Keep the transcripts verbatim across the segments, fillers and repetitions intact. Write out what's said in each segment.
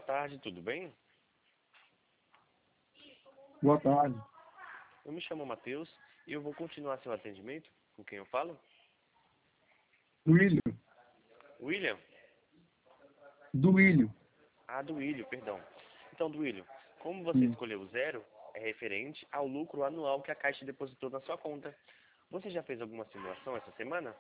tarde, tudo bem? Boa tarde. Eu me chamo Matheus e eu vou continuar seu atendimento. Com quem eu falo? Duílio. William? Duílio. Ah, Duílio, perdão. Então, Duílio, como você Sim. escolheu o zero, é referente ao lucro anual que a Caixa depositou na sua conta. Você já fez alguma simulação essa semana?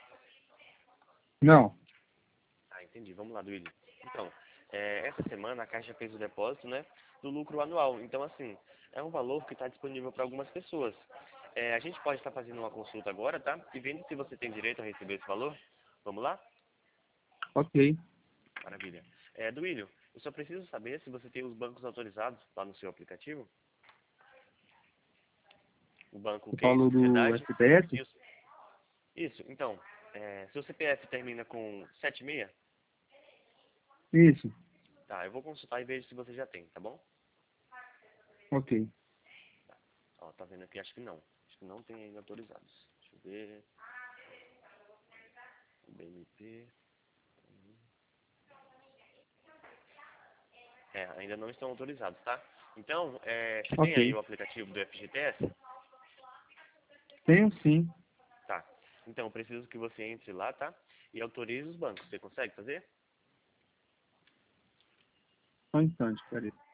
Não. Ah, entendi. Vamos lá, Duílio. Então, é, essa semana a Caixa fez o depósito, né, do lucro anual. Então, assim, é um valor que está disponível para algumas pessoas. É, a gente pode estar fazendo uma consulta agora, tá? E vendo se você tem direito a receber esse valor. Vamos lá? Ok. Maravilha. É, Duílio, eu só preciso saber se você tem os bancos autorizados lá no seu aplicativo. O banco Você Case falou do Sociedade. S P S? Isso. Isso. Então, é, seu C P F termina com sete seis? Isso. Tá, eu vou consultar e vejo se você já tem, tá bom? Ok. Ó, tá vendo aqui? Acho que não. Acho que não tem ainda autorizados. Deixa eu ver. B M P. É, ainda não estão autorizados, tá? Então, é, você tem aí Ok. o aplicativo do F G T S? Tenho sim. Tá. Então, eu preciso que você entre lá, tá? E autorize os bancos. Você consegue fazer? Só um instante, peraí.